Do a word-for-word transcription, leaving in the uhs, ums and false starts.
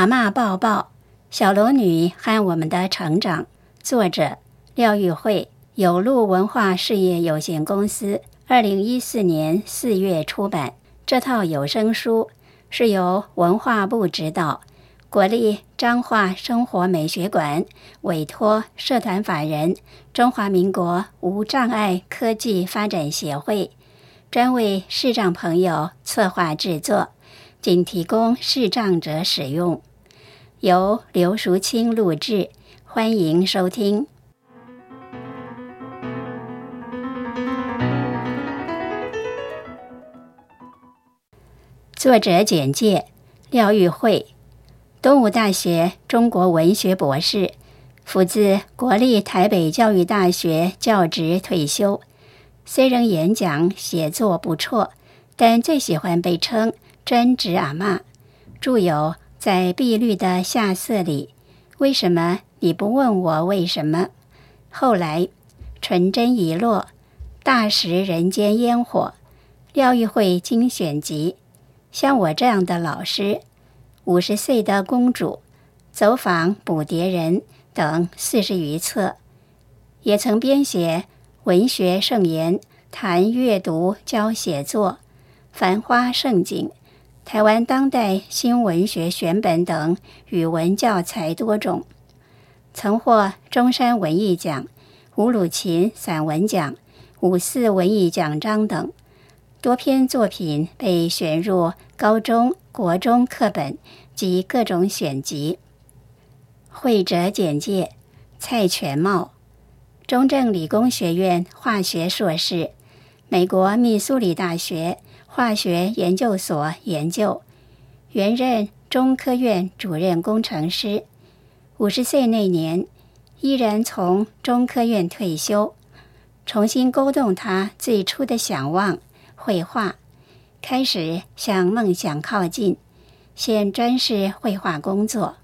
阿嬷抱抱，小龙女和我们的成长，作者廖玉慧，有路文化事业有限公司，二零一四年四月出版。这套有声书是由文化部指导，国立彰化生活美学馆委托社团法人中华民国无障碍科技发展协会，专为视障朋友策划制作，仅提供视障者使用。由刘淑清录制，欢迎收听。作者简介：廖玉慧，东吴大学中国文学博士，辅自国立台北教育大学教职退休。虽然演讲写作不错，但最喜欢被称专职阿嬷。著有在碧绿的夏色里，为什么你不问我为什么？后来纯真遗落，大食人间烟火，廖玉慧精选集，像我这样的老师，五十岁的公主，走访捕蝶人等四十余册，也曾编写文学盛言，谈阅读教写作，繁花盛景，台湾当代新文学选本等语文教材多种，曾获中山文艺奖、吴鲁琴散文奖、五四文艺奖章等，多篇作品被选入高中、国中课本及各种选集。会者简介：蔡全茂，中正理工学院化学硕士，美国密苏里大学化学研究所研究，原任中科院主任工程师。五十岁那年，依然从中科院退休，重新勾动他最初的想望，绘画，开始向梦想靠近，现专事绘画工作。